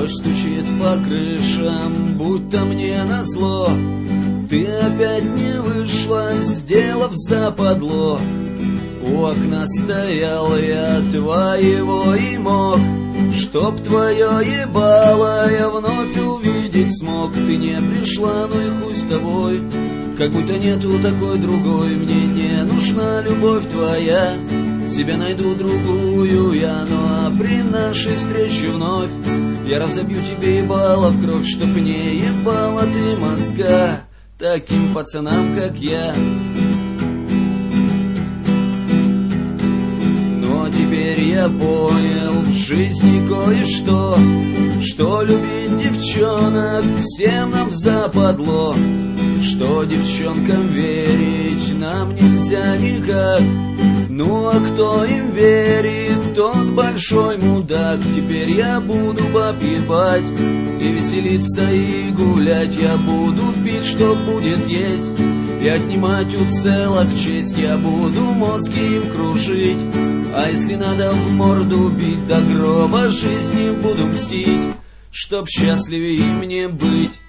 Дождь стучит по крышам, будто мне назло. Ты опять не вышла, сделав западло. У окна стоял я твоего и мог, чтоб твое ебало я вновь увидеть смог. Ты не пришла, ну и хуй с тобой, как будто нету такой другой. Мне не нужна любовь твоя, себе найду другую я. Ну а при нашей встрече вновь я разобью тебе ебало в кровь, чтоб не ебала ты мозга таким пацанам, как я. Но теперь я понял в жизни кое-что, что любить девчонок всем нам западло, что девчонкам верить нам нельзя никак. Ну а кто им верит, тот большой мудак. Теперь я буду баб ебать и веселиться и гулять. Я буду пить, что будет есть, и отнимать у целок честь. Я буду мозги им кружить, а если надо в морду бить, до гроба жизни буду мстить, чтоб счастливее мне быть.